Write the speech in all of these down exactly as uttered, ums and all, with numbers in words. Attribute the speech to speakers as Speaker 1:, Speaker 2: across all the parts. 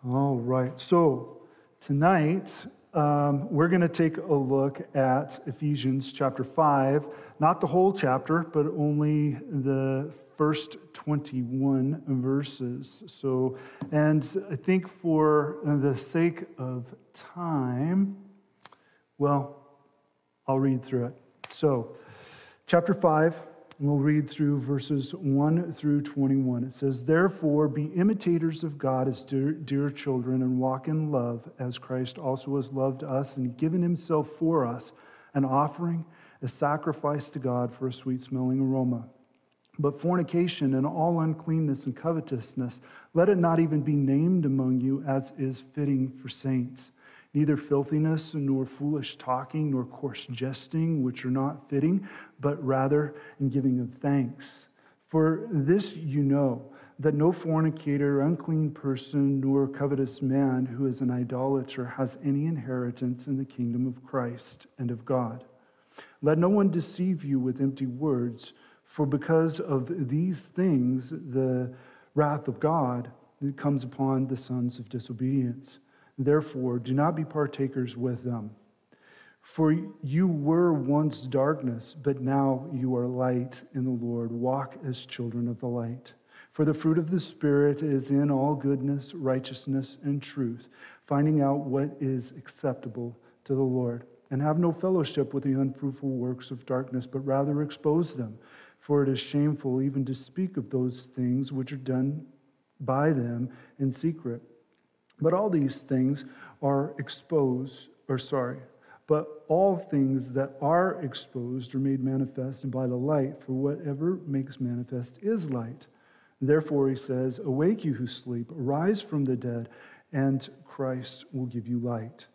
Speaker 1: All right, so tonight um, we're going to take a look at Ephesians chapter five, not the whole chapter, but only the first twenty-one verses. So, and I think for the sake of time, well, I'll read through it. So, chapter five, we'll read through verses one through twenty-one. It says, "Therefore, be imitators of God as dear, dear children, and walk in love, as Christ also has loved us and given himself for us, an offering, a sacrifice to God for a sweet-smelling aroma. But fornication and all uncleanness and covetousness, let it not even be named among you, as is fitting for saints. Neither filthiness, nor foolish talking, nor coarse jesting, which are not fitting, but rather in giving of thanks. For this you know, that no fornicator, unclean person, nor covetous man who is an idolater has any inheritance in the kingdom of Christ and of God. Let no one deceive you with empty words, for because of these things the wrath of God comes upon the sons of disobedience. Therefore, do not be partakers with them. For you were once darkness, but now you are light in the Lord. Walk as children of the light. For the fruit of the Spirit is in all goodness, righteousness, and truth, finding out what is acceptable to the Lord. And have no fellowship with the unfruitful works of darkness, but rather expose them. For it is shameful even to speak of those things which are done by them in secret. But all these things are exposed, or sorry, but all things that are exposed are made manifest by the light, for whatever makes manifest is light. Therefore, he says, awake you who sleep, arise from the dead, and Christ will give you light.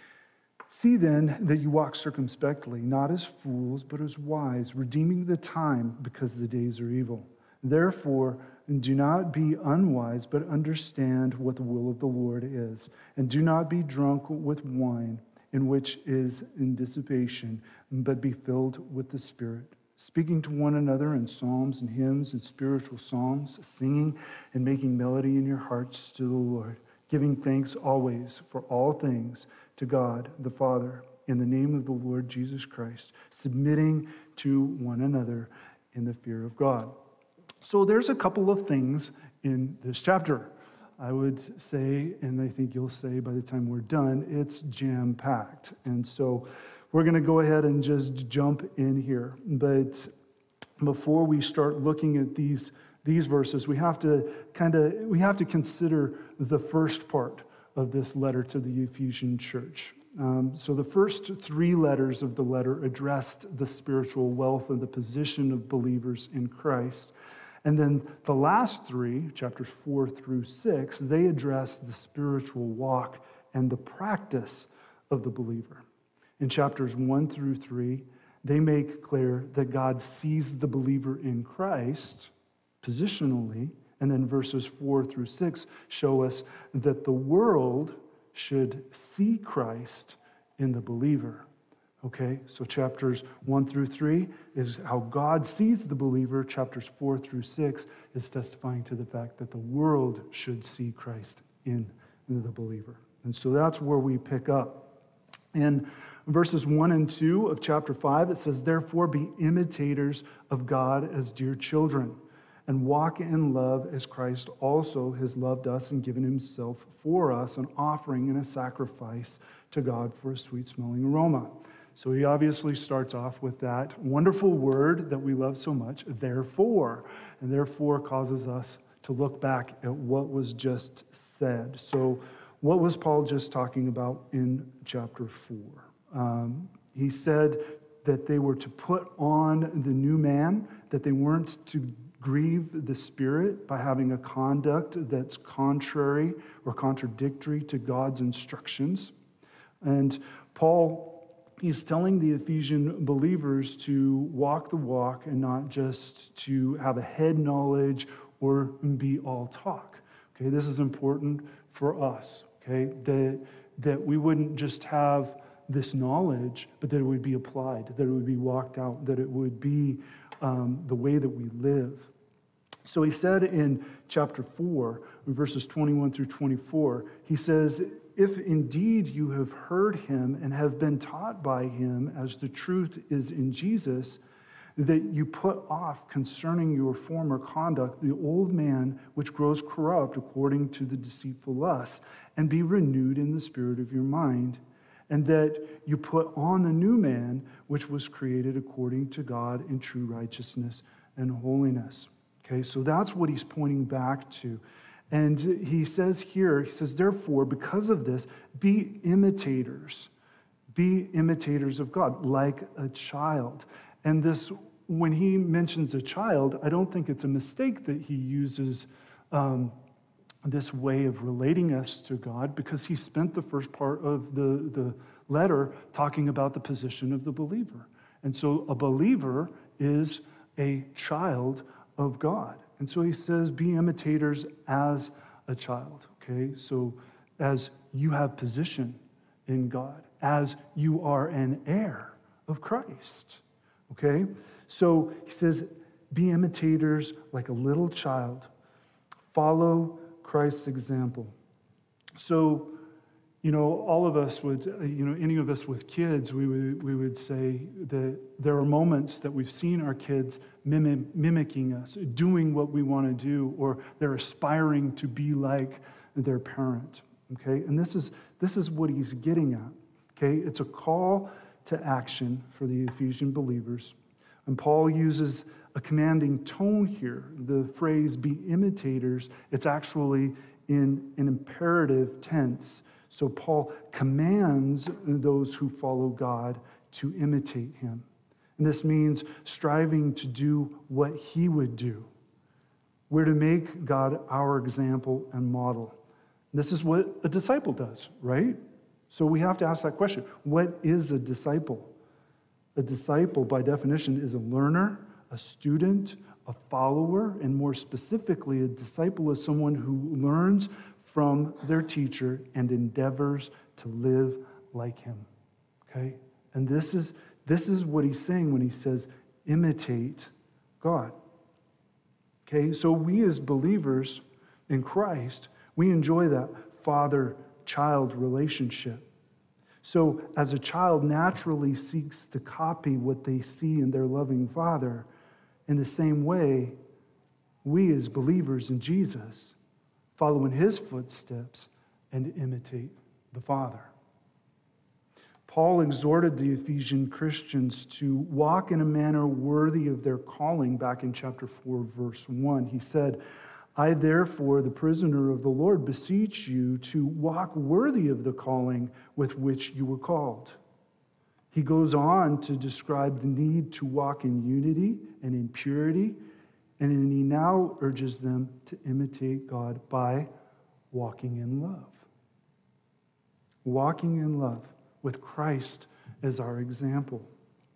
Speaker 1: See then that you walk circumspectly, not as fools, but as wise, redeeming the time, because the days are evil. Therefore, do not be unwise, but understand what the will of the Lord is. And do not be drunk with wine, in which is in dissipation, but be filled with the Spirit, speaking to one another in psalms and hymns and spiritual songs, singing and making melody in your hearts to the Lord, giving thanks always for all things to God the Father, in the name of the Lord Jesus Christ, submitting to one another in the fear of God." So there's a couple of things in this chapter. I would say, and I think you'll say by the time we're done, it's jam-packed. And so we're going to go ahead and just jump in here. But before we start looking at these, these verses, we have to kind of, we have to consider the first part of this letter to the Ephesian church. Um, so the first three letters of the letter addressed the spiritual wealth and the position of believers in Christ. And then the last three, chapters four through six, they address the spiritual walk and the practice of the believer. In chapters one through three, they make clear that God sees the believer in Christ positionally, and then verses four through six show us that the world should see Christ in the believer. Okay, so chapters one through three is how God sees the believer. Chapters four through six is testifying to the fact that the world should see Christ in the believer. And so that's where we pick up. In verses one and two of chapter five, it says, "Therefore be imitators of God as dear children, and walk in love as Christ also has loved us and given himself for us, an offering and a sacrifice to God for a sweet-smelling aroma." So he obviously starts off with that wonderful word that we love so much, therefore, and therefore causes us to look back at what was just said. So what was Paul just talking about in chapter four? Um, he said that they were to put on the new man, that they weren't to grieve the Spirit by having a conduct that's contrary or contradictory to God's instructions. And Paul, he's telling the Ephesian believers to walk the walk and not just to have a head knowledge or be all talk. Okay, this is important for us, okay, that, that we wouldn't just have this knowledge, but that it would be applied, that it would be walked out, that it would be um, the way that we live. So he said in chapter four, verses twenty-one through twenty-four, he says, if indeed you have heard him and have been taught by him as the truth is in Jesus, that you put off concerning your former conduct the old man which grows corrupt according to the deceitful lust, and be renewed in the spirit of your mind, and that you put on the new man which was created according to God in true righteousness and holiness. Okay, so that's what he's pointing back to. And he says here, he says, therefore, because of this, be imitators. Be imitators of God, like a child. And this, when he mentions a child, I don't think it's a mistake that he uses um, this way of relating us to God, because he spent the first part of the, the letter talking about the position of the believer. And so a believer is a child of God. And so he says, be imitators as a child, okay? So as you have position in God, as you are an heir of Christ, okay? So he says, be imitators like a little child. Follow Christ's example. So, you know, all of us would, you know, any of us with kids, we would, we would say that there are moments that we've seen our kids mimic, mimicking us, doing what we want to do, or they're aspiring to be like their parent, okay? And this is, this is what he's getting at, okay? It's a call to action for the Ephesian believers. And Paul uses a commanding tone here. The phrase, be imitators, it's actually in an imperative tense. So Paul commands those who follow God to imitate him. And this means striving to do what he would do. We're to make God our example and model. This is what a disciple does, right? So we have to ask that question. What is a disciple? A disciple, by definition, is a learner, a student, a follower, and more specifically, a disciple is someone who learns from their teacher and endeavors to live like him, okay? And this is, this is what he's saying when he says, imitate God, okay? So we as believers in Christ, we enjoy that father-child relationship. So as a child naturally seeks to copy what they see in their loving father, in the same way, we as believers in Jesus follow in his footsteps and imitate the Father. Paul exhorted the Ephesian Christians to walk in a manner worthy of their calling back in chapter four, verse one. He said, I therefore, the prisoner of the Lord, beseech you to walk worthy of the calling with which you were called. He goes on to describe the need to walk in unity and in purity, and then he now urges them to imitate God by walking in love. Walking in love with Christ as our example.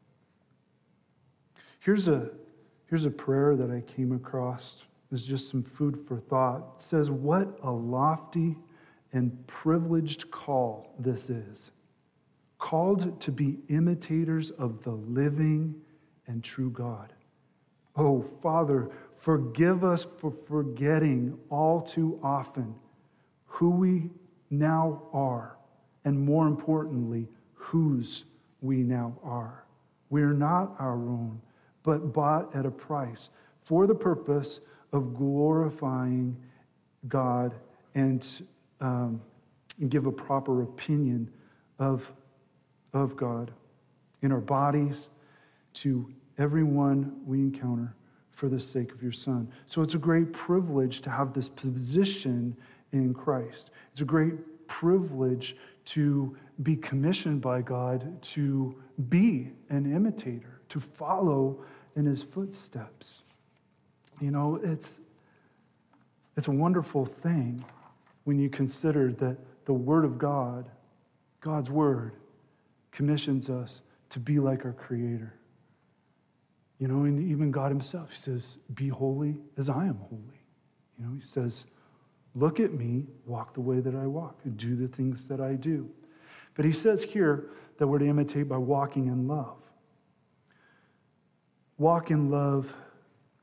Speaker 1: Here's a, here's a prayer that I came across. It's just some food for thought. It says, what a lofty and privileged call this is. Called to be imitators of the living and true God. Oh, Father, forgive us for forgetting all too often who we now are, and more importantly, whose we now are. We are not our own, but bought at a price for the purpose of glorifying God and um, give a proper opinion of, of God in our bodies to everyone we encounter for the sake of your Son. So it's a great privilege to have this position in Christ. It's a great privilege to be commissioned by God to be an imitator, to follow in his footsteps. You know, it's, it's a wonderful thing when you consider that the Word of God, God's Word, commissions us to be like our Creator. You know, and even God himself says, be holy as I am holy. You know, he says, look at me, walk the way that I walk, and do the things that I do. But he says here that we're to imitate by walking in love. Walk in love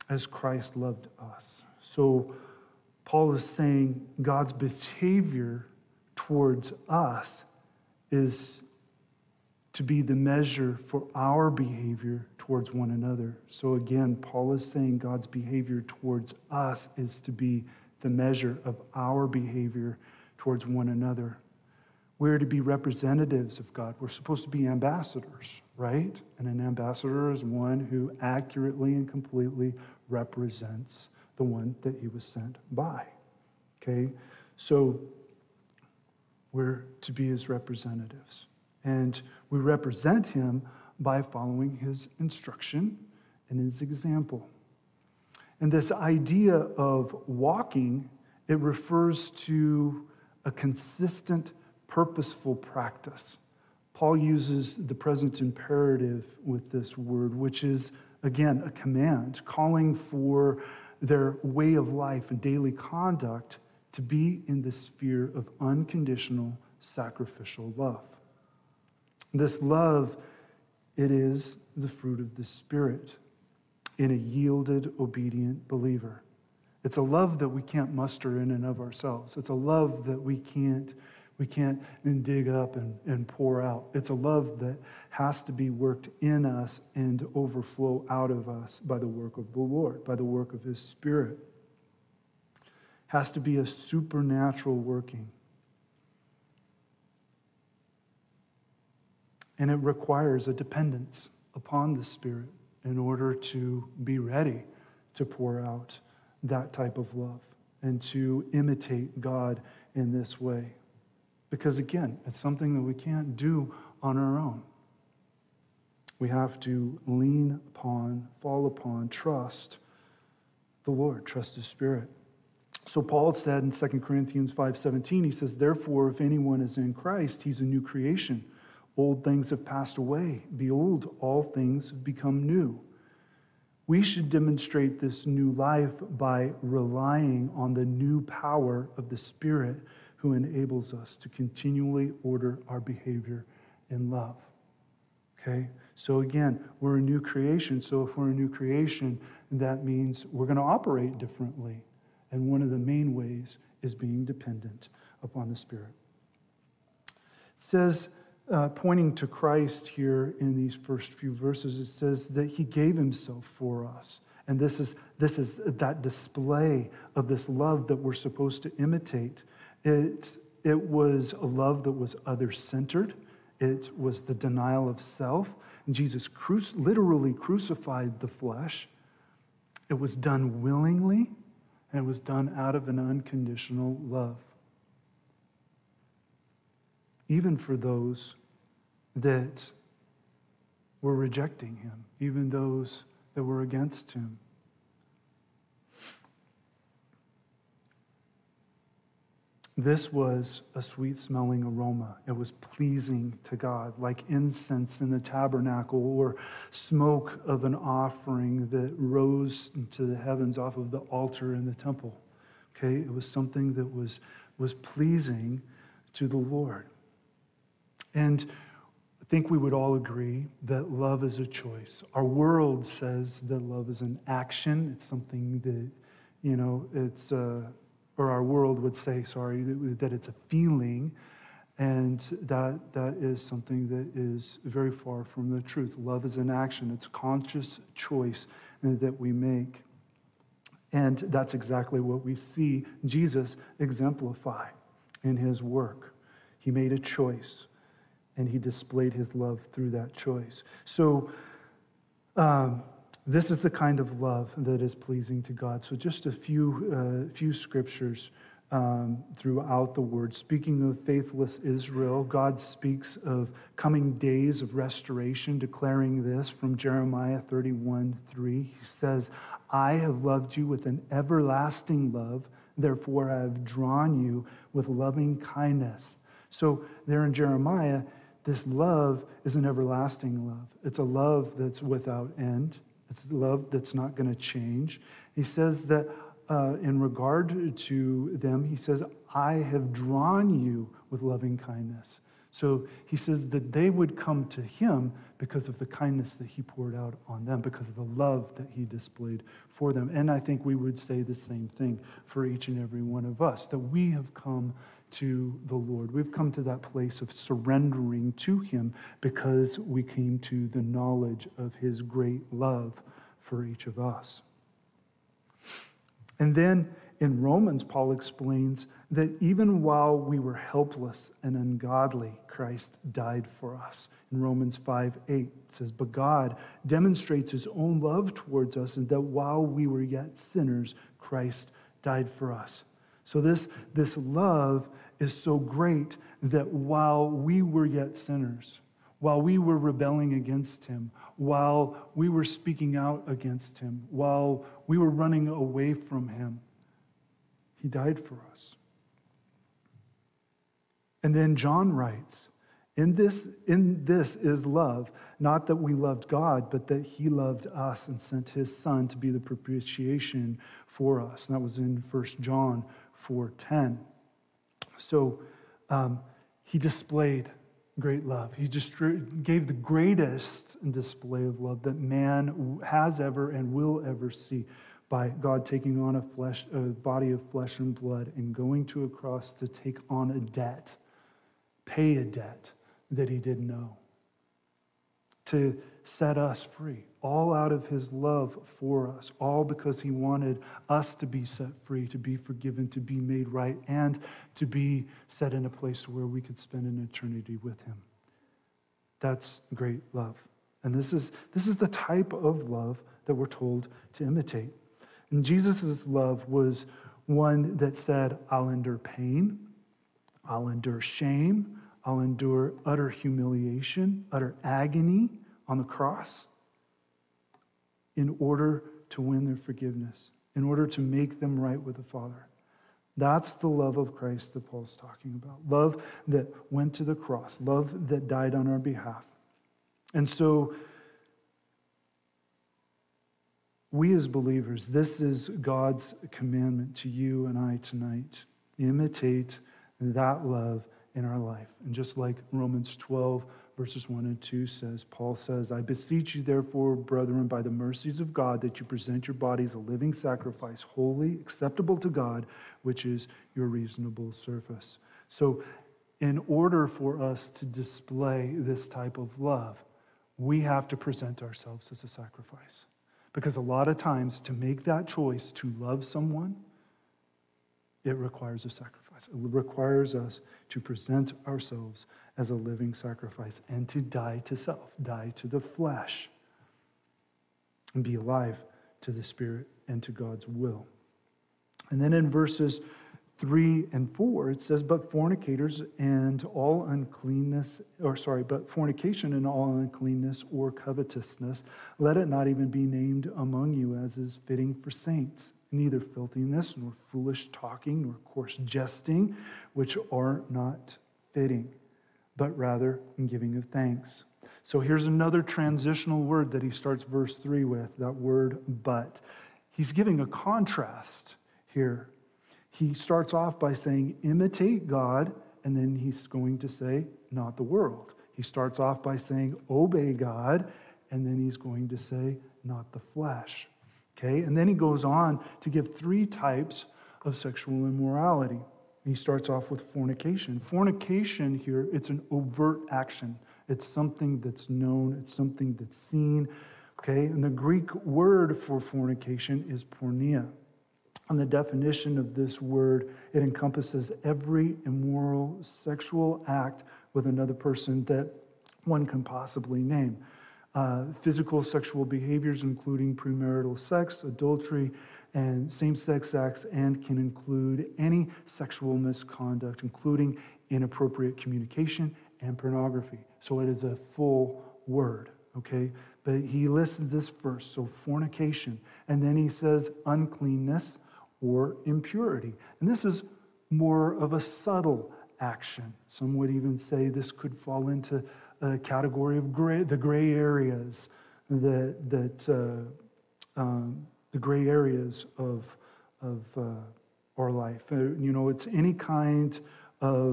Speaker 1: as Christ loved us. So Paul is saying God's behavior towards us is to be the measure for our behavior towards one another. So again, Paul is saying God's behavior towards us is to be the measure of our behavior towards one another. We're to be representatives of God. We're supposed to be ambassadors, right? And an ambassador is one who accurately and completely represents the one that he was sent by. Okay? So we're to be his representatives. And we represent him by following his instruction and his example. And this idea of walking, it refers to a consistent, purposeful practice. Paul uses the present imperative with this word, which is, again, a command, calling for their way of life and daily conduct to be in the sphere of unconditional sacrificial love. This love, it is the fruit of the Spirit in a yielded, obedient believer. It's a love that we can't muster in and of ourselves. It's a love that we can't we can't dig up and, and pour out. It's a love that has to be worked in us and overflow out of us by the work of the Lord, by the work of his Spirit. Has to be a supernatural working. And it requires a dependence upon the Spirit in order to be ready to pour out that type of love and to imitate God in this way. Because again, it's something that we can't do on our own. We have to lean upon, fall upon, trust the Lord, trust his Spirit. So Paul said in Second Corinthians five seventeen, he says, therefore, if anyone is in Christ, he's a new creation. Old things have passed away. Behold, all things have become new. We should demonstrate this new life by relying on the new power of the Spirit who enables us to continually order our behavior in love. Okay? So again, we're a new creation. So if we're a new creation, that means we're going to operate differently. And one of the main ways is being dependent upon the Spirit. It says, uh, pointing to Christ here in these first few verses, it says that he gave himself for us. And this is, this is that display of this love that we're supposed to imitate. It, it was a love that was other-centered. It was the denial of self. And Jesus cru- literally crucified the flesh. It was done willingly, and it was done out of an unconditional love. Even for those that were rejecting him, even those that were against him. This was a sweet-smelling aroma. It was pleasing to God, like incense in the tabernacle or smoke of an offering that rose into the heavens off of the altar in the temple. Okay, it was something that was, was pleasing to the Lord. And I think we would all agree that love is a choice. Our world says that love is an action. It's something that, you know, it's... Uh, or our world would say, sorry, that it's a feeling, and that that is something that is very far from the truth. Love is an action. It's a conscious choice that we make. And that's exactly what we see Jesus exemplify in his work. He made a choice, and he displayed his love through that choice. So, um, this is the kind of love that is pleasing to God. So just a few uh, few scriptures um, throughout the Word. Speaking of faithless Israel, God speaks of coming days of restoration, declaring this from Jeremiah thirty-one three. He says, I have loved you with an everlasting love, therefore I have drawn you with loving kindness. So there in Jeremiah, this love is an everlasting love. It's a love that's without end. It's love that's not going to change. He says that uh, in regard to them, he says, I have drawn you with loving kindness. So he says that they would come to him because of the kindness that he poured out on them, because of the love that he displayed for them. And I think we would say the same thing for each and every one of us, that we have come to the Lord. We've come to that place of surrendering to him because we came to the knowledge of his great love for each of us. And then in Romans, Paul explains that even while we were helpless and ungodly, Christ died for us. In Romans five eight, it says, "But God demonstrates his own love towards us, and that while we were yet sinners, Christ died for us." So this, this love is so great that while we were yet sinners, while we were rebelling against him, while we were speaking out against him, while we were running away from him, he died for us. And then John writes, in this, in this is love, not that we loved God, but that he loved us and sent his son to be the propitiation for us. And that was in First John four ten. So um, he displayed great love. He just gave the greatest display of love that man has ever and will ever see, by God taking on a flesh, a body of flesh and blood and going to a cross to take on a debt, pay a debt that he didn't know, to set us free, all out of his love for us, all because he wanted us to be set free, to be forgiven, to be made right, and to be set in a place where we could spend an eternity with him. That's great love. And this is, this is the type of love that we're told to imitate. And Jesus' love was one that said, I'll endure pain, I'll endure shame, I'll endure utter humiliation, utter agony on the cross in order to win their forgiveness, in order to make them right with the Father. That's the love of Christ that Paul's talking about. Love that went to the cross, love that died on our behalf. And so, we as believers, this is God's commandment to you and I tonight. Imitate that love in our life. And just like Romans twelve, verses one and two says, Paul says, I beseech you therefore, brethren, by the mercies of God, that you present your bodies a living sacrifice, holy, acceptable to God, which is your reasonable service. So in order for us to display this type of love, we have to present ourselves as a sacrifice. Because a lot of times, to make that choice to love someone, it requires a sacrifice. It requires us to present ourselves as a living sacrifice and to die to self, die to the flesh, and be alive to the Spirit and to God's will. And then in verses three and four, it says, but fornicators and all uncleanness, or sorry, but fornication and all uncleanness or covetousness, let it not even be named among you as is fitting for saints. Neither filthiness, nor foolish talking, nor coarse jesting, which are not fitting, but rather in giving of thanks. So here's another transitional word that he starts verse three with, that word but. He's giving a contrast here. He starts off by saying, imitate God, and then he's going to say, not the world. He starts off by saying, obey God, and then he's going to say, not the flesh. Okay, and then he goes on to give three types of sexual immorality. He starts off with fornication. Fornication here, it's an overt action. It's something that's known, it's something that's seen. Okay, and the Greek word for fornication is porneia. And the definition of this word, it encompasses every immoral sexual act with another person that one can possibly name. Uh, physical sexual behaviors, including premarital sex, adultery, and same-sex acts, and can include any sexual misconduct, including inappropriate communication and pornography. So it is a full word, okay? But he lists this first, so fornication. And then he says uncleanness or impurity. And this is more of a subtle action. Some would even say this could fall into a category of gray, the gray areas, that that uh, um, the gray areas of of uh, our life. Uh, you know, it's any kind of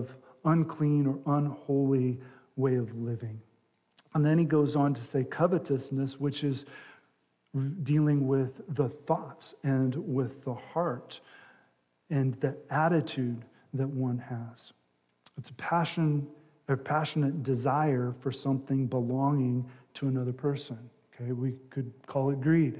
Speaker 1: unclean or unholy way of living. And then he goes on to say covetousness, which is dealing with the thoughts and with the heart and the attitude that one has. It's a passion, a passionate desire for something belonging to another person. Okay, we could call it greed.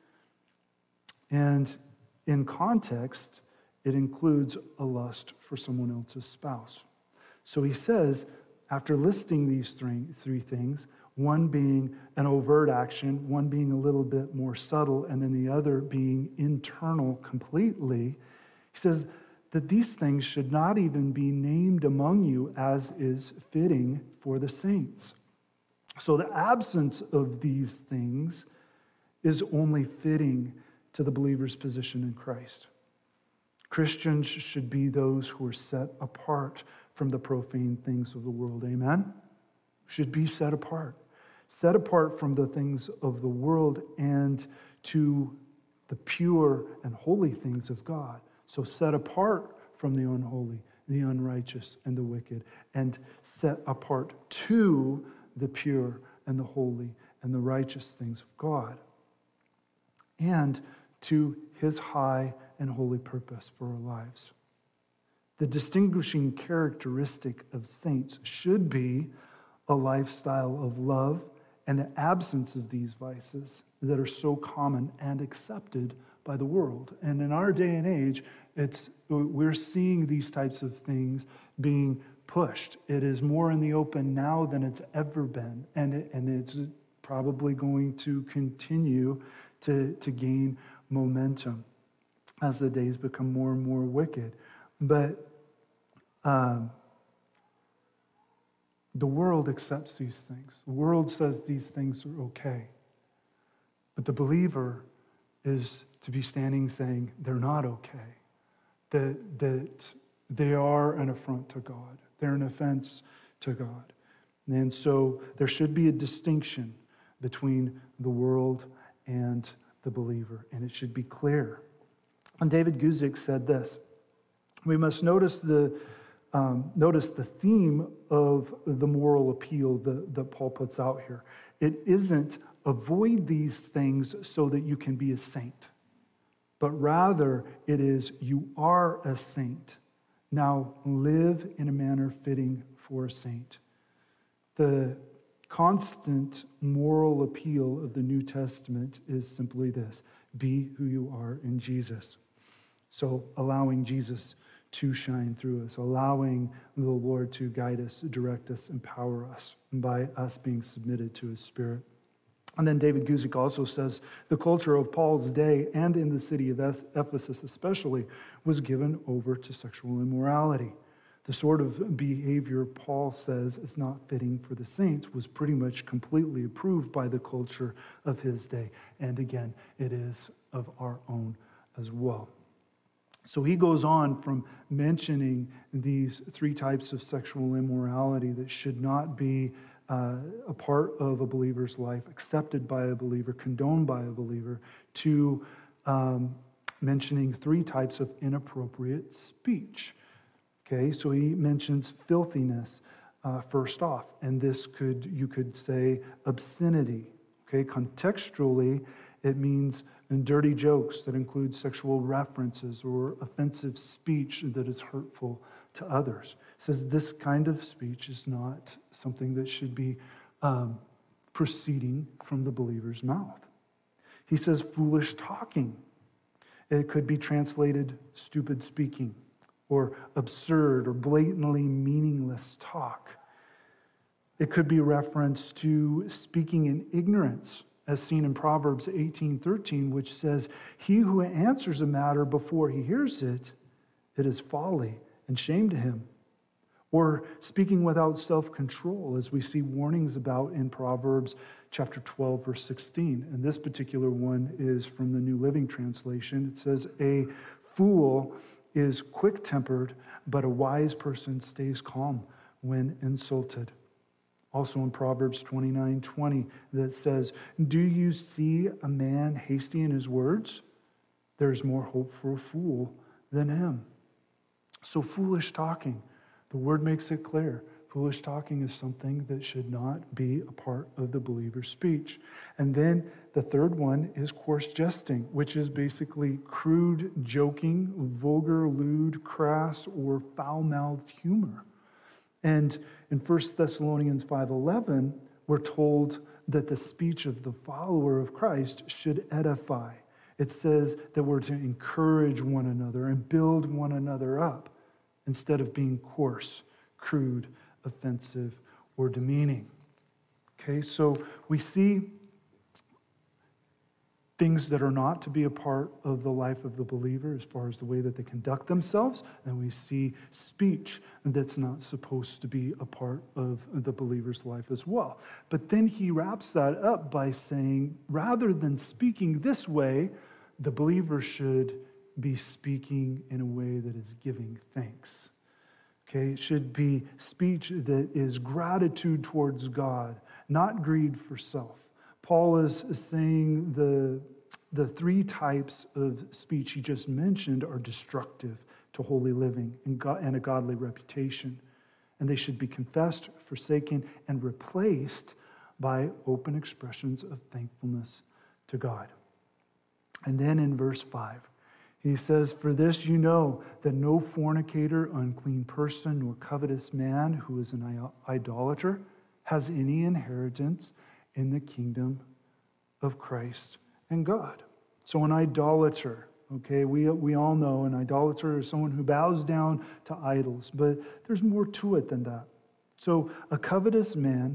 Speaker 1: And in context, it includes a lust for someone else's spouse. So he says, after listing these three, three things, one being an overt action, one being a little bit more subtle, and then the other being internal completely, he says that these things should not even be named among you as is fitting for the saints. So the absence of these things is only fitting to the believer's position in Christ. Christians should be those who are set apart from the profane things of the world. Amen? Should be set apart. Set apart from the things of the world and to the pure and holy things of God. So set apart from the unholy, the unrighteous, and the wicked, and set apart to the pure and the holy and the righteous things of God, and to his high and holy purpose for our lives. The distinguishing characteristic of saints should be a lifestyle of love and the absence of these vices that are so common and accepted by the world. And in our day and age, it's we're seeing these types of things being pushed. It is more in the open now than it's ever been, and it, and it's probably going to continue to, to gain momentum as the days become more and more wicked. But um, the world accepts these things. The world says these things are okay. But the believer is to be standing saying they're not okay, that, that they are an affront to God. They're an offense to God. And so there should be a distinction between the world and the believer, and it should be clear. And David Guzik said this: we must notice the um, notice the theme of the moral appeal that, that Paul puts out here. It isn't avoid these things so that you can be a saint, but rather it is you are a saint. Now live in a manner fitting for a saint. The constant moral appeal of the New Testament is simply this: be who you are in Jesus. So allowing Jesus to shine through us, allowing the Lord to guide us, direct us, empower us, by us being submitted to his Spirit. And then David Guzik also says the culture of Paul's day, and in the city of Ephesus especially, was given over to sexual immorality. The sort of behavior Paul says is not fitting for the saints was pretty much completely approved by the culture of his day. And again, it is of our own as well. So he goes on from mentioning these three types of sexual immorality that should not be uh, a part of a believer's life, accepted by a believer, condoned by a believer, to um, mentioning three types of inappropriate speech. Okay, so he mentions filthiness uh, first off, and this could, you could say, obscenity. Okay, contextually, it means dirty jokes that include sexual references or offensive speech that is hurtful to others. It says this kind of speech is not something that should be um, proceeding from the believer's mouth. He says foolish talking. It could be translated stupid speaking, or absurd or blatantly meaningless talk. It could be reference to speaking in ignorance, as seen in Proverbs eighteen thirteen, which says, he who answers a matter before he hears it, it is folly and shame to him. Or speaking without self-control, as we see warnings about in Proverbs chapter twelve, verse sixteen. And this particular one is from the New Living Translation. It says, a fool is quick-tempered, but a wise person stays calm when insulted. Also in Proverbs twenty-nine twenty, that says, do you see a man hasty in his words? There's more hope for a fool than him. So foolish talking, The word makes it clear. Foolish talking is something that should not be a part of the believer's speech. And then the third one is coarse jesting, which is basically crude joking, vulgar, lewd, crass, or foul-mouthed humor. And in First Thessalonians five eleven, we're told that the speech of the follower of Christ should edify. It says that we're to encourage one another and build one another up instead of being coarse, crude, offensive, or demeaning. Okay, so we see things that are not to be a part of the life of the believer as far as the way that they conduct themselves, and we see speech that's not supposed to be a part of the believer's life as well. But then he wraps that up by saying, rather than speaking this way, the believer should be speaking in a way that is giving thanks. Okay, it should be speech that is gratitude towards God, not greed for self. Paul is saying the, the three types of speech he just mentioned are destructive to holy living and, God, and a godly reputation. And they should be confessed, forsaken, and replaced by open expressions of thankfulness to God. And then in verse five, he says, for this you know that no fornicator, unclean person, nor covetous man who is an idolater has any inheritance in the kingdom of Christ and God. So an idolater, okay, we, we all know an idolater is someone who bows down to idols, but there's more to it than that. So a covetous man,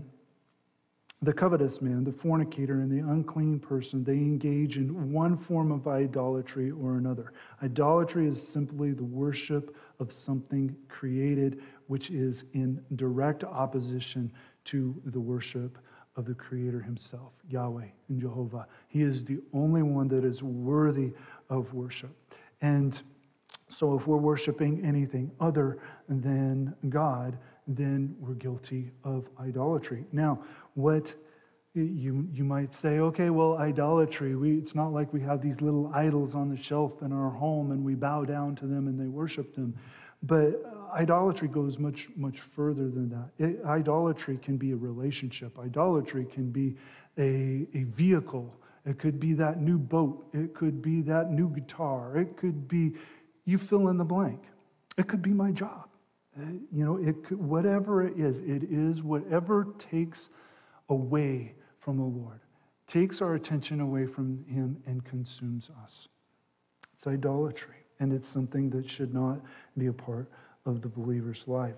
Speaker 1: the covetous man, the fornicator, and the unclean person, they engage in one form of idolatry or another. Idolatry is simply the worship of something created, which is in direct opposition to the worship of the Creator himself, Yahweh and Jehovah. He is the only one that is worthy of worship. And so if we're worshiping anything other than God, then we're guilty of idolatry. Now, what you you might say, okay, well, idolatry, we, it's not like we have these little idols on the shelf in our home and we bow down to them and they worship them. But idolatry goes much, much further than that. It, idolatry can be a relationship. Idolatry can be a, a vehicle. It could be that new boat. It could be that new guitar. It could be, you fill in the blank. It could be my job. You know, it could, whatever it is, it is whatever takes away from the Lord, takes our attention away from him and consumes us. It's idolatry, and it's something that should not be a part of the believer's life.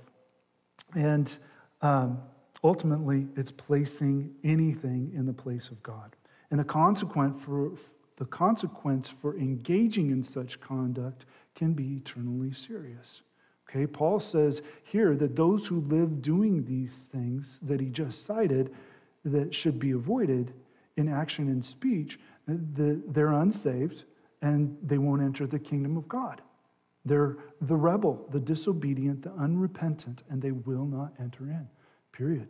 Speaker 1: And um, ultimately, it's placing anything in the place of God. And the consequence for the consequence for engaging in such conduct can be eternally serious. Okay, Paul says here that those who live doing these things that he just cited that should be avoided in action and speech, they're unsaved and they won't enter the kingdom of God. They're the rebel, the disobedient, the unrepentant, and they will not enter in, period.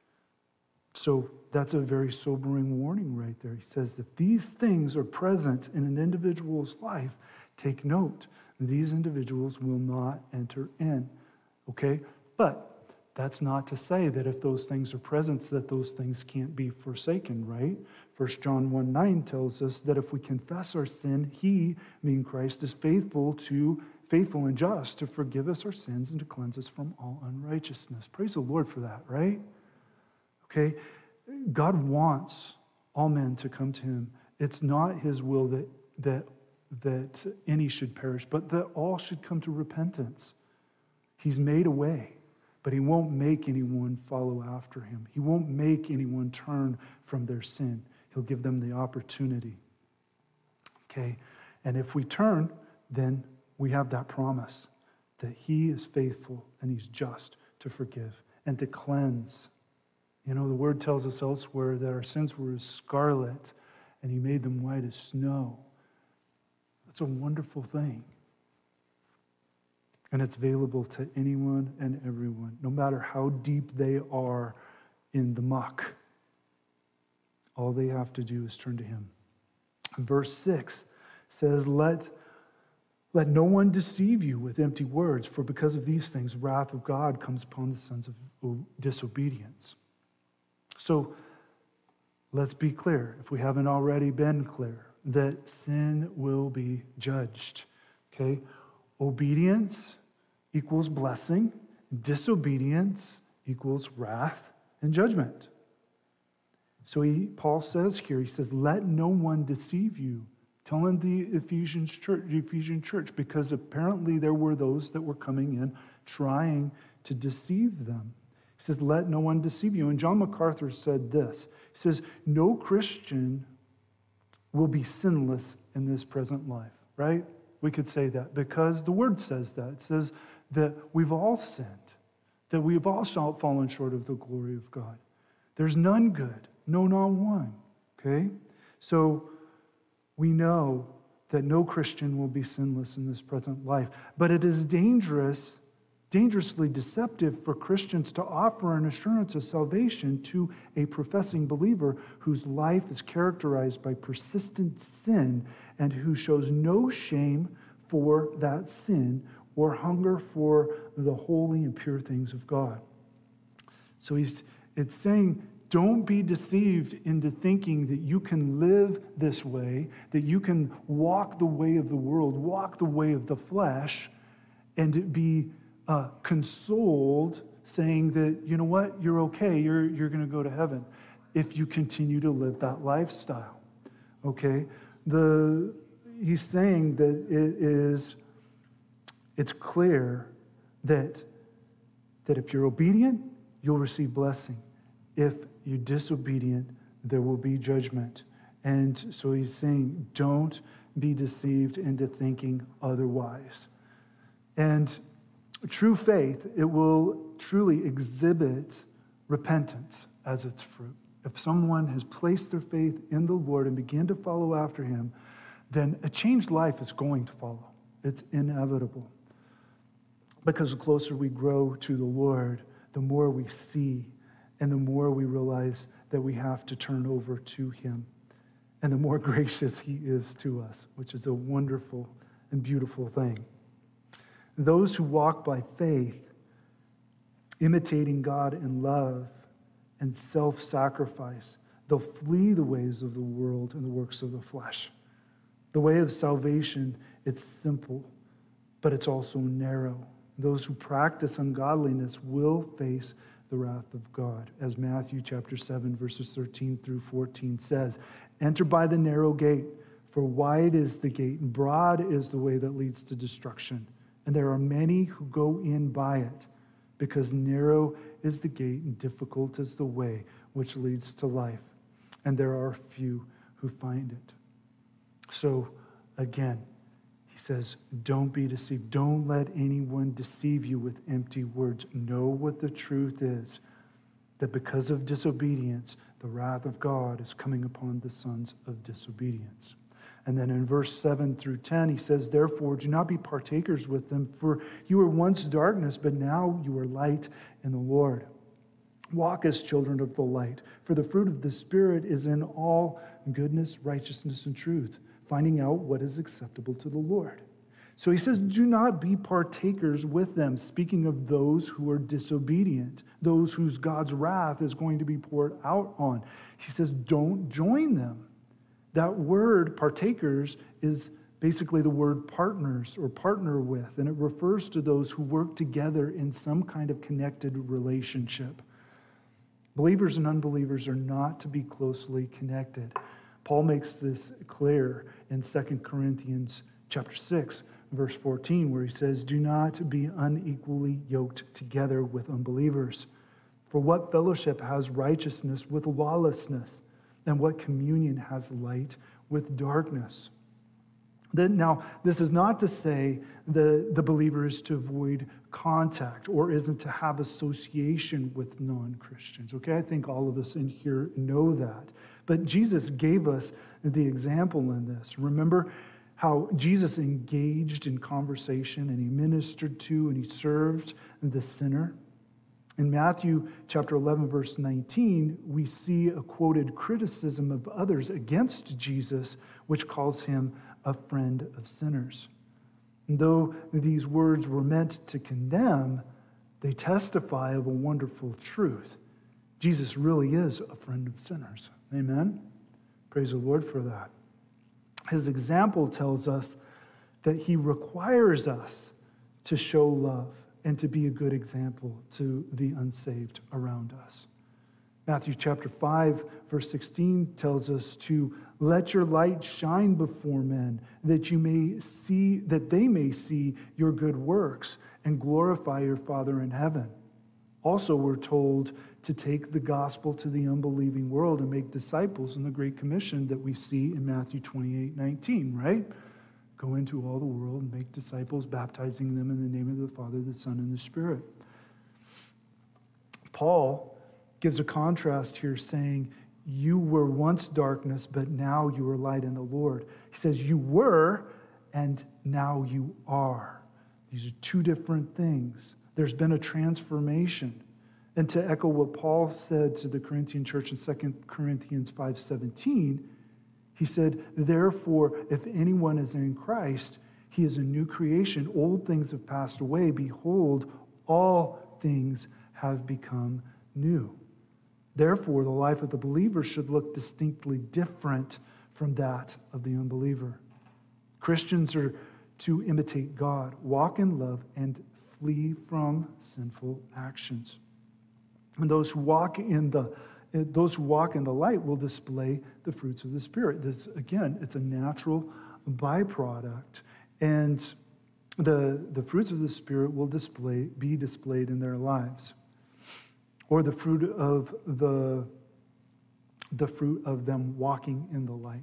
Speaker 1: So that's a very sobering warning right there. He says that these things are present in an individual's life. Take note. These individuals will not enter in, okay? But that's not to say that if those things are present, that those things can't be forsaken, right? First John one nine tells us that if we confess our sin, he, meaning Christ, is faithful to faithful and just to forgive us our sins and to cleanse us from all unrighteousness. Praise the Lord for that, right? Okay? God wants all men to come to him. It's not his will that that that any should perish, but that all should come to repentance. He's made a way, but he won't make anyone follow after him. He won't make anyone turn from their sin. He'll give them the opportunity. Okay? And if we turn, then we have that promise that he is faithful and he's just to forgive and to cleanse. You know, the word tells us elsewhere that our sins were as scarlet and he made them white as snow. That's a wonderful thing. And it's available to anyone and everyone, no matter how deep they are in the muck. All they have to do is turn to him. And verse six says, let Let no one deceive you with empty words, for because of these things, wrath of God comes upon the sons of disobedience. So let's be clear, if we haven't already been clear, that sin will be judged. Okay? Obedience equals blessing. Disobedience equals wrath and judgment. So he, Paul says here, he says, let no one deceive you. Telling the Ephesians church, the Ephesian church, because apparently there were those that were coming in trying to deceive them. He says, let no one deceive you. And John MacArthur said this. He says, no Christian will be sinless in this present life, right? We could say that because the word says that. It says that we've all sinned, that we've all fallen short of the glory of God. There's none good, no, not one, okay? So we know that no Christian will be sinless in this present life. But it is dangerous, dangerously deceptive for Christians to offer an assurance of salvation to a professing believer whose life is characterized by persistent sin and who shows no shame for that sin or hunger for the holy and pure things of God. So he's it's saying, don't be deceived into thinking that you can live this way, that you can walk the way of the world, walk the way of the flesh, and be uh, consoled saying that, you know what, you're okay, you're, you're going to go to heaven if you continue to live that lifestyle, okay? The, he's saying that it is, it's clear that, that if you're obedient, you'll receive blessing. If you're disobedient, there will be judgment. And so he's saying, don't be deceived into thinking otherwise. And true faith, it will truly exhibit repentance as its fruit. If someone has placed their faith in the Lord and began to follow after him, then a changed life is going to follow. It's inevitable. Because the closer we grow to the Lord, the more we see and the more we realize that we have to turn over to him. And the more gracious he is to us, which is a wonderful and beautiful thing. Those who walk by faith, imitating God in love and self-sacrifice, they'll flee the ways of the world and the works of the flesh. The way of salvation, it's simple, but it's also narrow. Those who practice ungodliness will face the wrath of God. As Matthew chapter seven, verses thirteen through fourteen says, enter by the narrow gate, for wide is the gate, and broad is the way that leads to destruction. And there are many who go in by it, because narrow is the gate and difficult is the way which leads to life. And there are few who find it. So again, he says, don't be deceived. Don't let anyone deceive you with empty words. Know what the truth is, that because of disobedience, the wrath of God is coming upon the sons of disobedience. And then in verse seven through ten, he says, therefore, do not be partakers with them, for you were once darkness, but now you are light in the Lord. Walk as children of the light, for the fruit of the Spirit is in all goodness, righteousness, and truth, finding out what is acceptable to the Lord. So he says, do not be partakers with them, speaking of those who are disobedient, those whose God's wrath is going to be poured out on. He says, don't join them. That word, partakers, is basically the word partners or partner with, and it refers to those who work together in some kind of connected relationship. Believers and unbelievers are not to be closely connected. Paul makes this clear in Second Corinthians chapter six, verse fourteen, where he says, do not be unequally yoked together with unbelievers. For what fellowship has righteousness with lawlessness? And what communion has light with darkness? Then, now, this is not to say that the believer is to avoid contact or isn't to have association with non-Christians. Okay, I think all of us in here know that. But Jesus gave us the example in this. Remember how Jesus engaged in conversation and he ministered to and he served the sinner? In Matthew chapter eleven, verse nineteen, we see a quoted criticism of others against Jesus, which calls him a friend of sinners. And though these words were meant to condemn, they testify of a wonderful truth. Jesus really is a friend of sinners. Amen? Praise the Lord for that. His example tells us that he requires us to show love and to be a good example to the unsaved around us. Matthew chapter five, verse sixteen tells us to let your light shine before men, that you may see, that they may see your good works and glorify your Father in heaven. Also, we're told to take the gospel to the unbelieving world and make disciples in the Great Commission that we see in Matthew twenty-eight nineteen, right? Go into all the world and make disciples, baptizing them in the name of the Father, the Son, and the Spirit. Paul gives a contrast here saying, you were once darkness, but now you are light in the Lord. He says you were, and now you are. These are two different things. There's been a transformation. And to echo what Paul said to the Corinthian church in Second Corinthians five seventeen, he said, therefore, if anyone is in Christ, he is a new creation. Old things have passed away. Behold, all things have become new. Therefore, the life of the believer should look distinctly different from that of the unbeliever. Christians are to imitate God, walk in love, and flee from sinful actions. And those who walk in the those who walk in the light will display the fruits of the Spirit. This, again, it's a natural byproduct, and the the fruits of the Spirit will display be displayed in their lives. Or the fruit of the, the fruit of them walking in the light.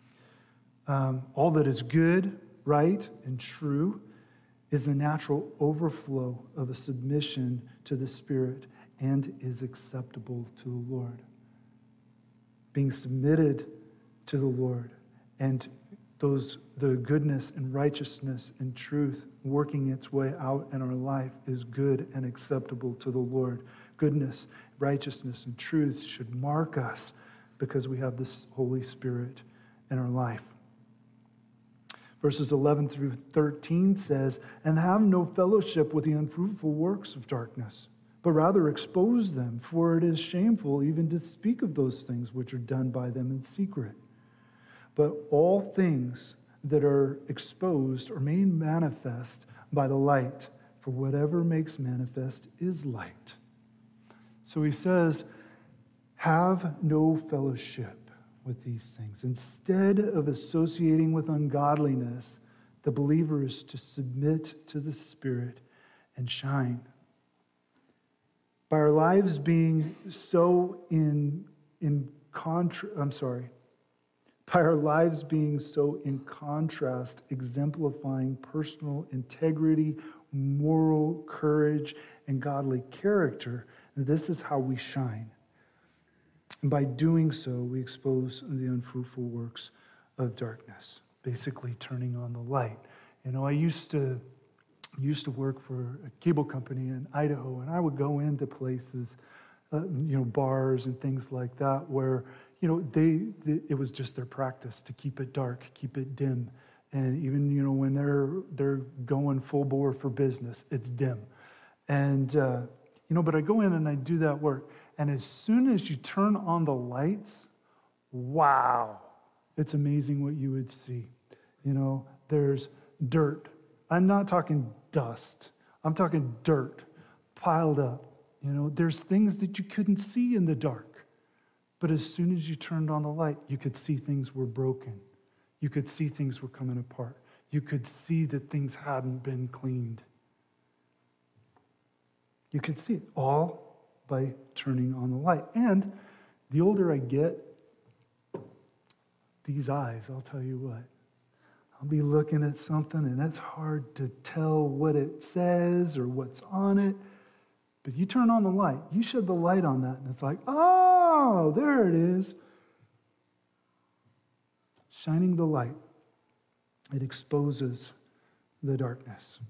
Speaker 1: Um, all that is good, right, and true is the natural overflow of a submission to the Spirit and is acceptable to the Lord. Being submitted to the Lord and those the goodness and righteousness and truth working its way out in our life is good and acceptable to the Lord. Goodness, righteousness, and truth should mark us because we have this Holy Spirit in our life. Verses eleven through thirteen says, and have no fellowship with the unfruitful works of darkness, but rather expose them, for it is shameful even to speak of those things which are done by them in secret. But all things that are exposed are made manifest by the light, for whatever makes manifest is light. So he says, have no fellowship with these things. Instead of associating with ungodliness, the believer is to submit to the Spirit and shine. By our lives being so in, in contra- I'm sorry, by our lives being so in contrast, exemplifying personal integrity, moral courage, and godly character, this is how we shine. And by doing so, we expose the unfruitful works of darkness, basically turning on the light. You know, I used to used to work for a cable company in Idaho, and I would go into places, uh, you know, bars and things like that, where, you know, they, they it was just their practice to keep it dark, keep it dim. And even, you know, when they're they're going full bore for business, it's dim. And uh You know, but I go in and I do that work. And as soon as you turn on the lights, wow, it's amazing what you would see. You know, there's dirt. I'm not talking dust. I'm talking dirt piled up. You know, there's things that you couldn't see in the dark. But as soon as you turned on the light, you could see things were broken. You could see things were coming apart. You could see that things hadn't been cleaned. You could see it all by turning on the light. And the older I get, these eyes, I'll tell you what. I'll be looking at something and it's hard to tell what it says or what's on it. But you turn on the light, you shed the light on that, and it's like, oh, there it is. Shining the light, it exposes the darkness.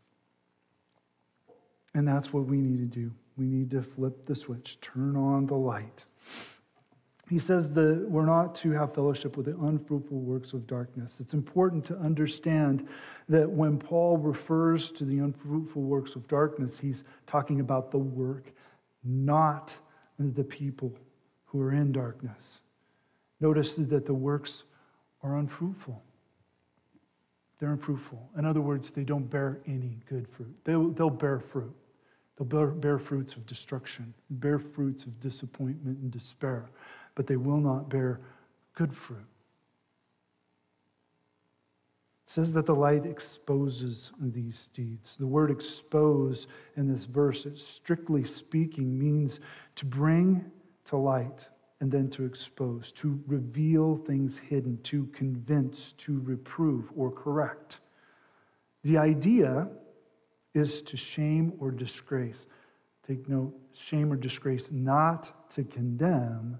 Speaker 1: And that's what we need to do. We need to flip the switch, turn on the light. he says that we're not to have fellowship with the unfruitful works of darkness. It's important to understand that when Paul refers to the unfruitful works of darkness, he's talking about the work, not the people who are in darkness. Notice that the works are unfruitful. They're unfruitful. In other words, they don't bear any good fruit. They'll, they'll bear fruit. They'll bear, bear fruits of destruction, bear fruits of disappointment and despair, but they will not bear good fruit. It says that the light exposes these deeds. The word expose in this verse, it strictly speaking, means to bring to light and then to expose, to reveal things hidden, to convince, to reprove or correct. The idea is to shame or disgrace. Take note, shame or disgrace, not to condemn.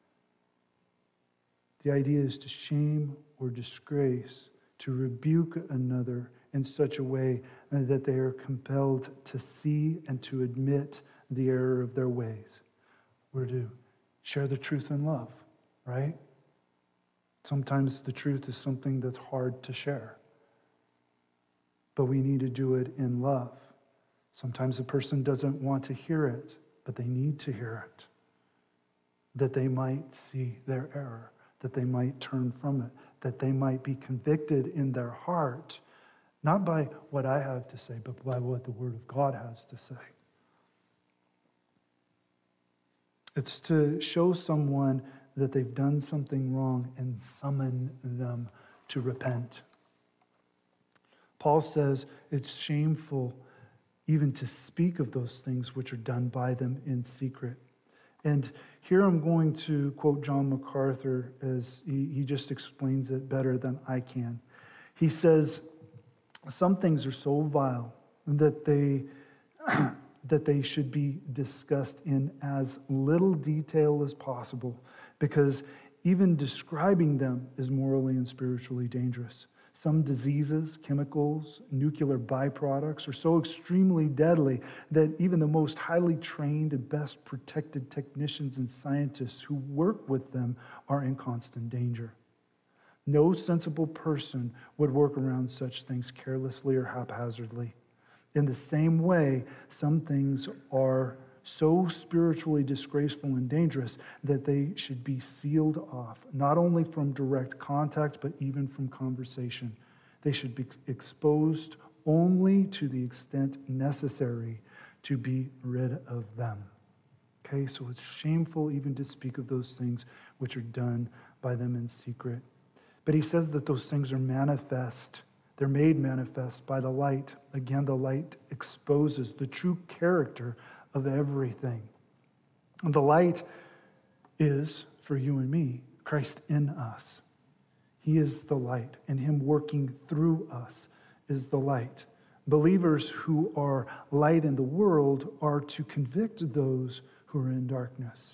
Speaker 1: The idea is to shame or disgrace, to rebuke another in such a way that they are compelled to see and to admit the error of their ways. We're to share the truth in love, right? Sometimes the truth is something that's hard to share, but we need to do it in love. Sometimes a person doesn't want to hear it, but they need to hear it, that they might see their error, that they might turn from it, that they might be convicted in their heart, not by what I have to say, but by what the Word of God has to say. It's to show someone that they've done something wrong and summon them to repent. Paul says it's shameful even to speak of those things which are done by them in secret. And here I'm going to quote John MacArthur as he, he just explains it better than I can. He says, some things are so vile that they, that they should be discussed in as little detail as possible, because even describing them is morally and spiritually dangerous. Some diseases, chemicals, nuclear byproducts are so extremely deadly that even the most highly trained and best protected technicians and scientists who work with them are in constant danger. No sensible person would work around such things carelessly or haphazardly. In the same way, some things are so spiritually disgraceful and dangerous that they should be sealed off, not only from direct contact, but even from conversation. They should be exposed only to the extent necessary to be rid of them. Okay, so it's shameful even to speak of those things which are done by them in secret. But he says that those things are manifest. They're made manifest by the light. Again, the light exposes the true character of everything. And the light is, for you and me, Christ in us. He is the light, and him working through us is the light. Believers who are light in the world are to convict those who are in darkness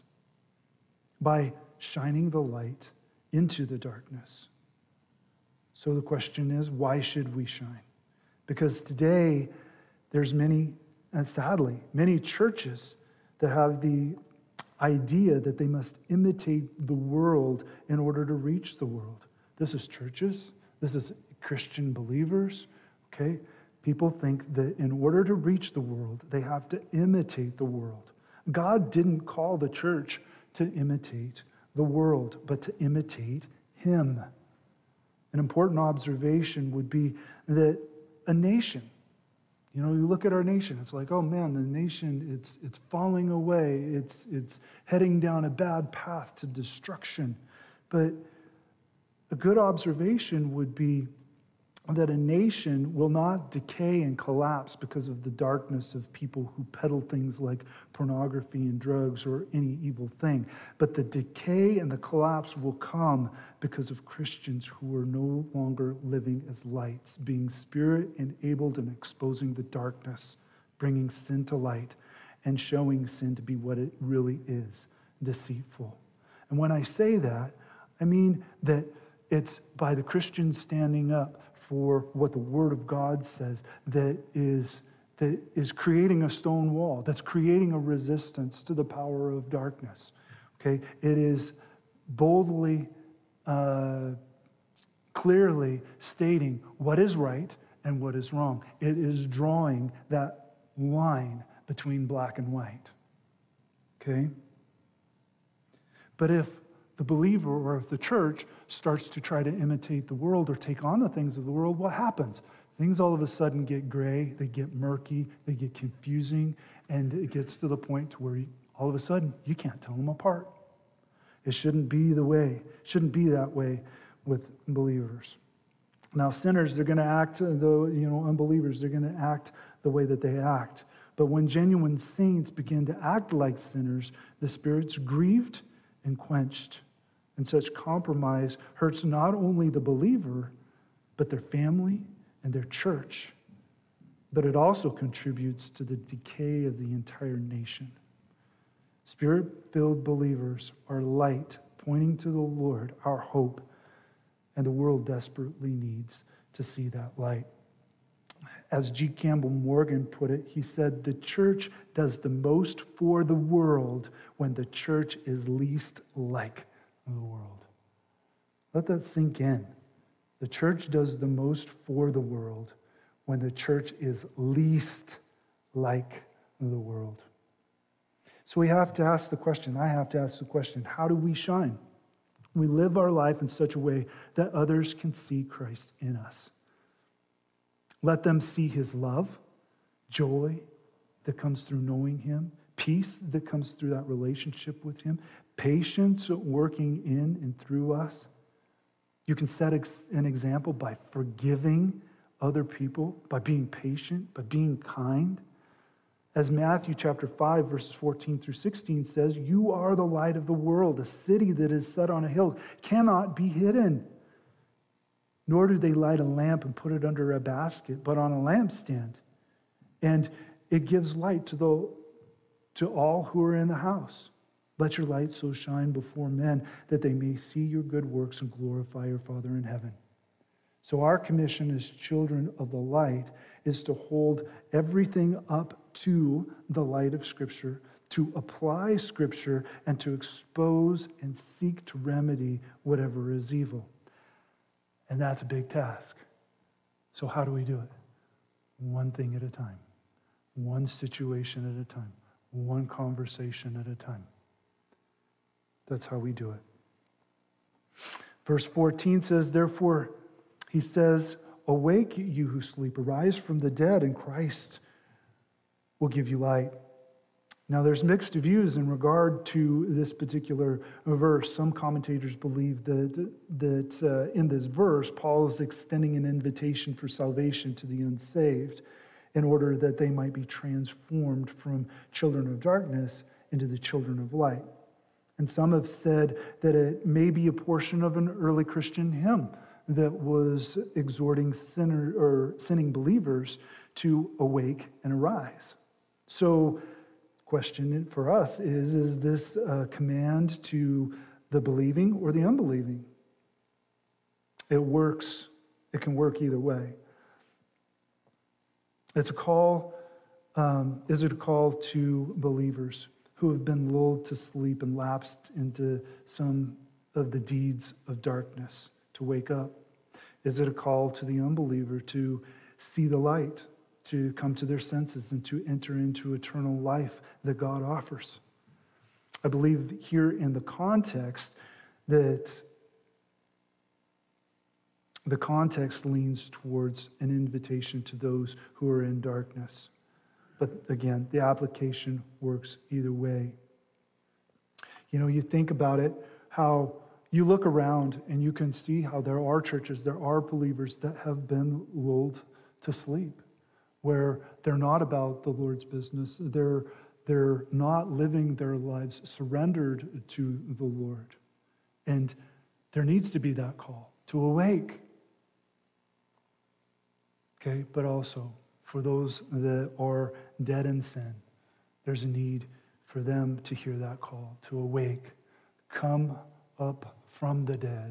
Speaker 1: by shining the light into the darkness. So the question is, why should we shine? Because today there's many, and sadly, many churches that have the idea that they must imitate the world in order to reach the world. This is churches. This is Christian believers, okay? People think that in order to reach the world, they have to imitate the world. God didn't call the church to imitate the world, but to imitate him. An important observation would be that a nation, you know, you look at our nation, it's like, oh man, the nation, it's it's falling away. It's it's heading down a bad path to destruction. But a good observation would be that a nation will not decay and collapse because of the darkness of people who peddle things like pornography and drugs or any evil thing. But the decay and the collapse will come because of Christians who are no longer living as lights, being spirit-enabled and exposing the darkness, bringing sin to light and showing sin to be what it really is, deceitful. And when I say that, I mean that it's by the Christians standing up for what the Word of God says that is, that is creating a stone wall, that's creating a resistance to the power of darkness. Okay? It is boldly, uh, clearly stating what is right and what is wrong. It is drawing that line between black and white. Okay? But if the believer or if the church starts to try to imitate the world or take on the things of the world, what happens? Things all of a sudden get gray, they get murky, they get confusing, and it gets to the point to where you, all of a sudden you can't tell them apart. It shouldn't be the way, it shouldn't be that way with believers. Now, sinners, they're going to act, though, you know, unbelievers, they're going to act the way that they act. But when genuine saints begin to act like sinners, the Spirit's grieved and quenched. And such compromise hurts not only the believer, but their family and their church. But it also contributes to the decay of the entire nation. Spirit-filled believers are light, pointing to the Lord, our hope, and the world desperately needs to see that light. As G. Campbell Morgan put it, he said, the church does the most for the world when the church is least like the world. Let that sink in. The church does the most for the world when the church is least like the world. So we have to ask the question, I have to ask the question, how do we shine? We live our life in such a way that others can see Christ in us. Let them see his love, joy that comes through knowing him, peace that comes through that relationship with him, patience working in and through us. You can set an example by forgiving other people, by being patient, by being kind. As Matthew chapter five, verses fourteen through sixteen says, you are the light of the world. A city that is set on a hill cannot be hidden. Nor do they light a lamp and put it under a basket, but on a lampstand. And it gives light to, the, to all who are in the house. Let your light so shine before men that they may see your good works and glorify your Father in heaven. So our commission as children of the light is to hold everything up to the light of Scripture, to apply Scripture, and to expose and seek to remedy whatever is evil. And that's a big task. So how do we do it? One thing at a time. One situation at a time. One conversation at a time. That's how we do it. Verse fourteen says, therefore, he says, awake, you who sleep, arise from the dead, and Christ will give you light. Now, there's mixed views in regard to this particular verse. Some commentators believe that, that uh, in this verse, Paul is extending an invitation for salvation to the unsaved in order that they might be transformed from children of darkness into the children of light. And some have said that it may be a portion of an early Christian hymn that was exhorting sinner, or sinning believers to awake and arise. So, question for us is, is this a command to the believing or the unbelieving? It works, it can work either way. It's a call, um, is it a call to believers who have been lulled to sleep and lapsed into some of the deeds of darkness to wake up? Is it a call to the unbeliever to see the light, to come to their senses, and to enter into eternal life that God offers? I believe here in the context that the context leans towards an invitation to those who are in darkness. But again, the application works either way. You know, you think about it, how you look around and you can see how there are churches, there are believers that have been lulled to sleep, where they're not about the Lord's business. They're, they're not living their lives surrendered to the Lord. And there needs to be that call to awake. Okay, but also for those that are dead in sin, there's a need for them to hear that call, to awake, come up from the dead.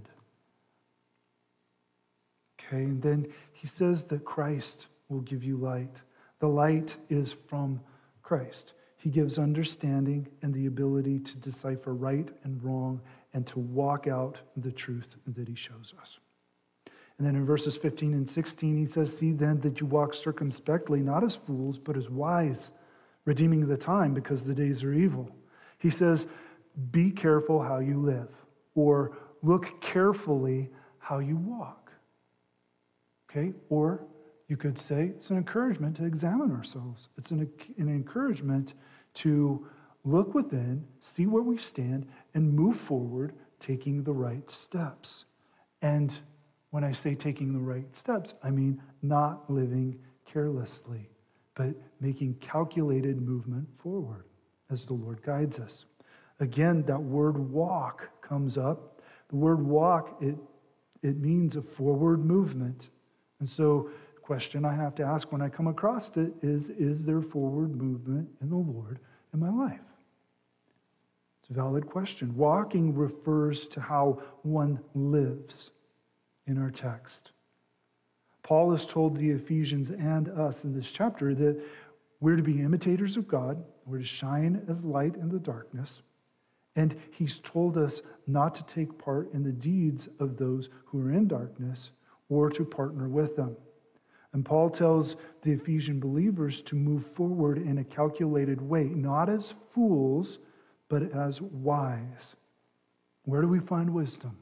Speaker 1: Okay, and then he says that Christ will give you light. The light is from Christ. He gives understanding and the ability to decipher right and wrong and to walk out the truth that he shows us. And then in verses fifteen and sixteen, he says, see then that you walk circumspectly, not as fools, but as wise, redeeming the time because the days are evil. He says, be careful how you live, or look carefully how you walk. Okay? Or you could say it's an encouragement to examine ourselves. It's an, an encouragement to look within, see where we stand, and move forward, taking the right steps. And when I say taking the right steps, I mean not living carelessly, but making calculated movement forward as the Lord guides us. Again, that word walk comes up. The word walk, it, it means a forward movement. And so the question I have to ask when I come across it is, is there forward movement in the Lord in my life? It's a valid question. Walking refers to how one lives in our text. Paul has told the Ephesians and us in this chapter that we're to be imitators of God, we're to shine as light in the darkness, and he's told us not to take part in the deeds of those who are in darkness or to partner with them. And Paul tells the Ephesian believers to move forward in a calculated way, not as fools, but as wise. Where do we find wisdom?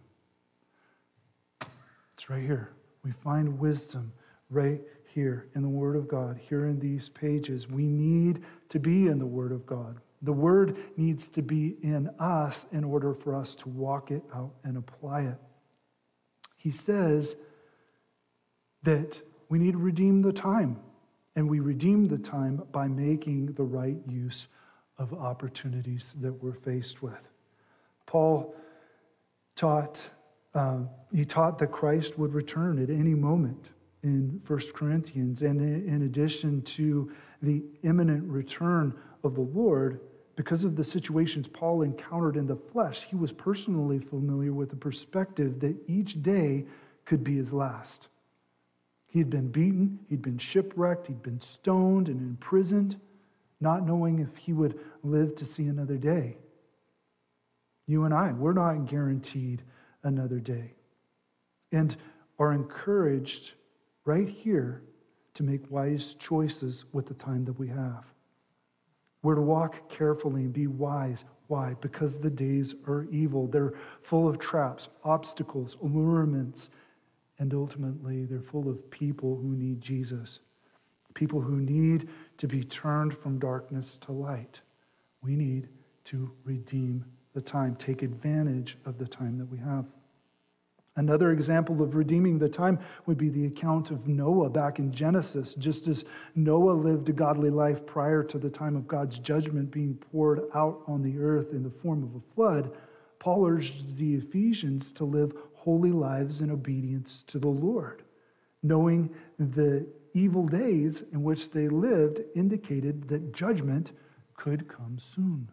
Speaker 1: It's right here. We find wisdom right here in the Word of God, here in these pages. We need to be in the Word of God. The Word needs to be in us in order for us to walk it out and apply it. He says that we need to redeem the time, and we redeem the time by making the right use of opportunities that we're faced with. Paul taught Uh, he taught that Christ would return at any moment in First Corinthians. And in addition to the imminent return of the Lord, because of the situations Paul encountered in the flesh, he was personally familiar with the perspective that each day could be his last. He had been beaten, he'd been shipwrecked, he'd been stoned and imprisoned, not knowing if he would live to see another day. You and I, we're not guaranteed another day, and are encouraged right here to make wise choices with the time that we have. We're to walk carefully and be wise. Why? Because the days are evil. They're full of traps, obstacles, allurements, and ultimately they're full of people who need Jesus, people who need to be turned from darkness to light. We need to redeem the time, take advantage of the time that we have. Another example of redeeming the time would be the account of Noah back in Genesis. Just as Noah lived a godly life prior to the time of God's judgment being poured out on the earth in the form of a flood, Paul urged the Ephesians to live holy lives in obedience to the Lord, knowing the evil days in which they lived indicated that judgment could come soon.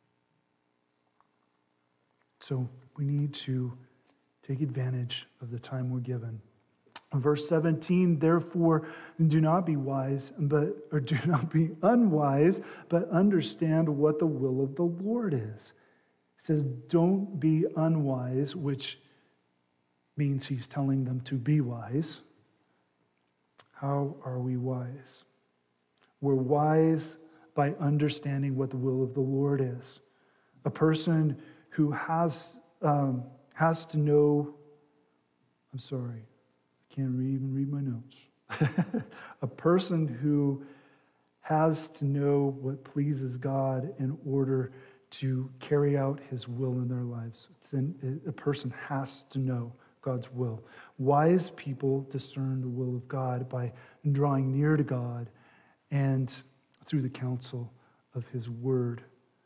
Speaker 1: So we need to take advantage of the time we're given. In verse seventeen, therefore, do not be wise, but or do not be unwise, but understand what the will of the Lord is. He says, don't be unwise, which means he's telling them to be wise. How are we wise? We're wise by understanding what the will of the Lord is. A person who has um, has to know, I'm sorry, I can't even read my notes. A person who has to know what pleases God in order to carry out his will in their lives. It's in, a person has to know God's will. Wise people discern the will of God by drawing near to God and through the counsel of his word.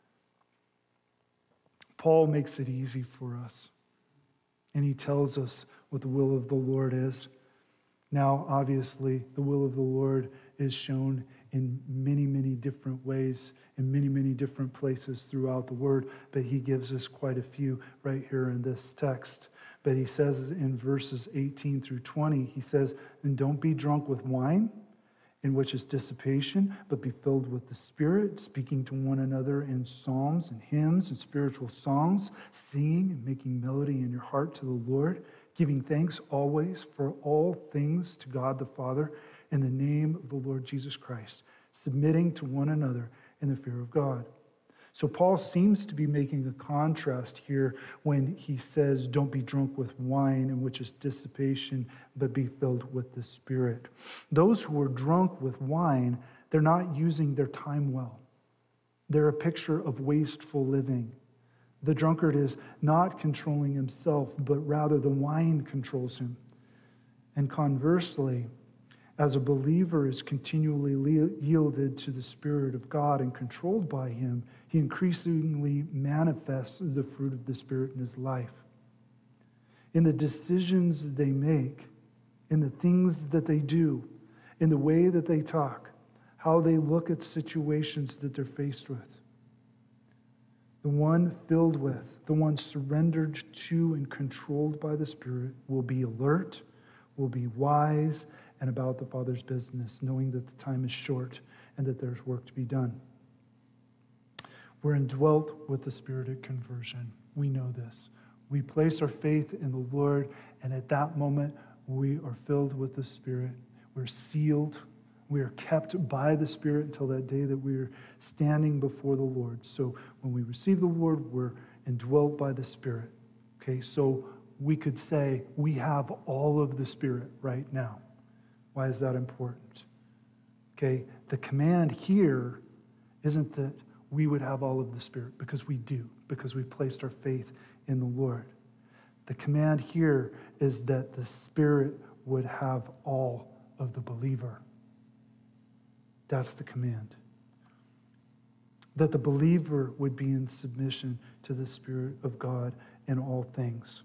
Speaker 1: Paul makes it easy for us, and he tells us what the will of the Lord is. Now, obviously, the will of the Lord is shown in many, many different ways, in many, many different places throughout the Word, but he gives us quite a few right here in this text. But he says in verses eighteen through twenty, he says, and don't be drunk with wine, in which is dissipation, but be filled with the Spirit, speaking to one another in psalms and hymns and spiritual songs, singing and making melody in your heart to the Lord, giving thanks always for all things to God the Father in the name of the Lord Jesus Christ, submitting to one another in the fear of God. So Paul seems to be making a contrast here when he says, don't be drunk with wine, in which is dissipation, but be filled with the Spirit. Those who are drunk with wine, they're not using their time well. They're a picture of wasteful living. The drunkard is not controlling himself, but rather the wine controls him. And conversely, as a believer is continually yielded to the Spirit of God and controlled by Him, he increasingly manifests the fruit of the Spirit in his life. In the decisions they make, in the things that they do, in the way that they talk, how they look at situations that they're faced with. The one filled with, the one surrendered to and controlled by the Spirit will be alert, will be wise, and about the Father's business, knowing that the time is short and that there's work to be done. We're indwelt with the Spirit at conversion. We know this. We place our faith in the Lord, and at that moment, we are filled with the Spirit. We're sealed. We are kept by the Spirit until that day that we are standing before the Lord. So when we receive the Lord, we're indwelt by the Spirit. Okay, so we could say we have all of the Spirit right now. Why is that important? Okay, the command here isn't that we would have all of the Spirit, because we do, because we placed our faith in the Lord. The command here is that the Spirit would have all of the believer. That's the command. That the believer would be in submission to the Spirit of God in all things.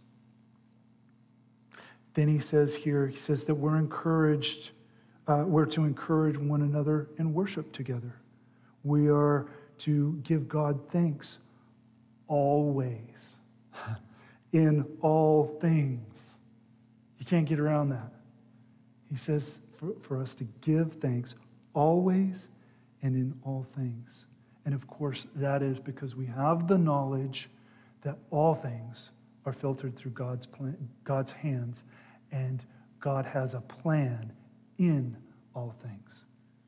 Speaker 1: Then he says here, he says that we're encouraged, uh, we're to encourage one another in worship together. We are to give God thanks always, in all things. You can't get around that. He says for, for us to give thanks always and in all things. And of course, that is because we have the knowledge that all things are filtered through God's plan, God's hands, and God has a plan in all things.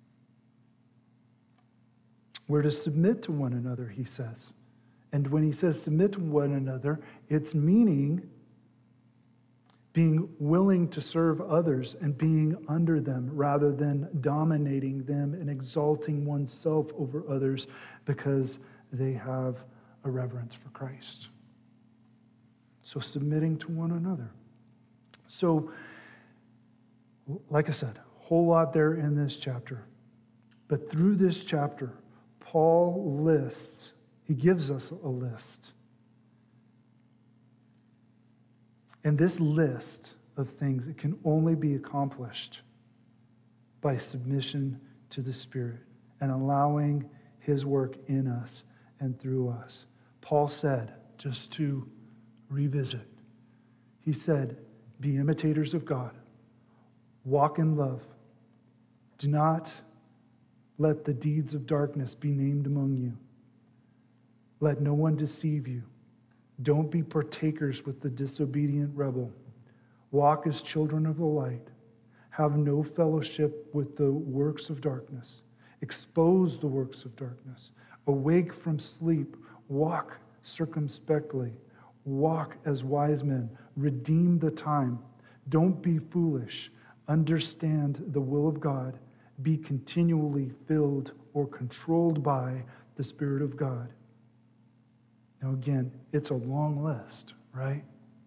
Speaker 1: We're to submit to one another, he says. And when he says submit to one another, it's meaning being willing to serve others and being under them rather than dominating them and exalting oneself over others because they have a reverence for Christ. So submitting to one another. So, like I said, a whole lot there in this chapter. But through this chapter, Paul lists, he gives us a list. And this list of things, it can only be accomplished by submission to the Spirit and allowing His work in us and through us. Paul said, just to revisit, he said, be imitators of God. Walk in love. Do not let the deeds of darkness be named among you. Let no one deceive you. Don't be partakers with the disobedient rebel. Walk as children of the light. Have no fellowship with the works of darkness. Expose the works of darkness. Awake from sleep. Walk circumspectly. Walk as wise men. Redeem the time. Don't be foolish. Understand the will of God. Be continually filled or controlled by the Spirit of God. Now again, it's a long list, right?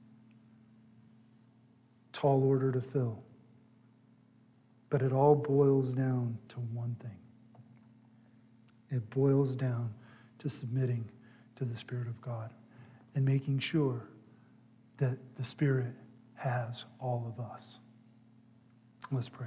Speaker 1: Tall order to fill. But it all boils down to one thing. It boils down to submitting to the Spirit of God and making sure that the Spirit has all of us. Let's pray.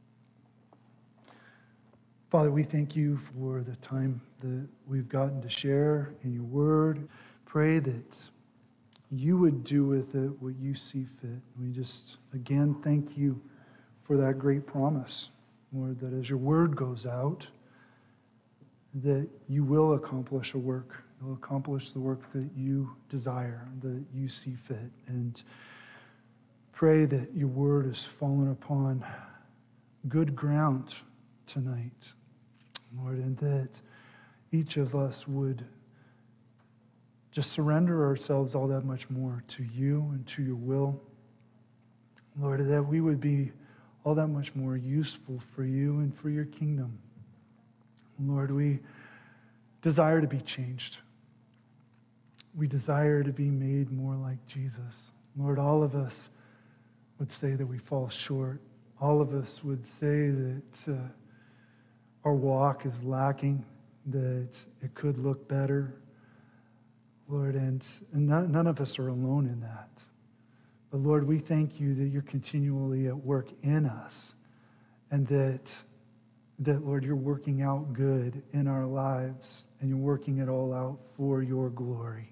Speaker 1: Father, we thank you for the time that we've gotten to share in your word. Pray that you would do with it what you see fit. We just, again, thank you for that great promise Lord, that as your word goes out, that you will accomplish a work. You'll accomplish the work that you desire, that you see fit. And pray that your word has fallen upon good ground tonight, Lord, and that each of us would just surrender ourselves all that much more to you and to your will. Lord, that we would be all that much more useful for you and for your kingdom. Lord, we desire to be changed. We desire to be made more like Jesus. Lord, all of us would say that we fall short. All of us would say that uh, our walk is lacking, that it could look better. Lord, and, and none, none of us are alone in that. But Lord, we thank you that you're continually at work in us, and that, that, Lord, you're working out good in our lives, and you're working it all out for your glory.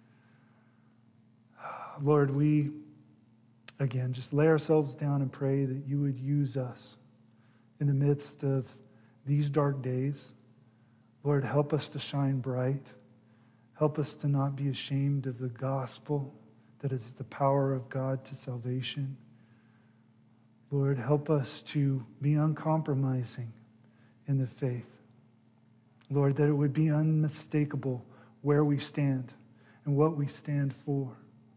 Speaker 1: Lord, we, again, just lay ourselves down and pray that you would use us in the midst of these dark days. Lord, help us to shine bright. Help us to not be ashamed of the gospel that is the power of God to salvation. Lord, help us to be uncompromising in the faith. Lord, that it would be unmistakable where we stand and what we stand for.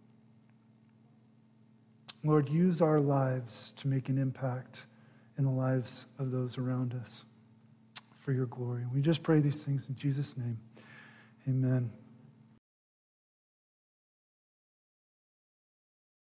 Speaker 1: Lord, use our lives to make an impact in the lives of those around us for your glory. We just pray these things in Jesus' name. Amen.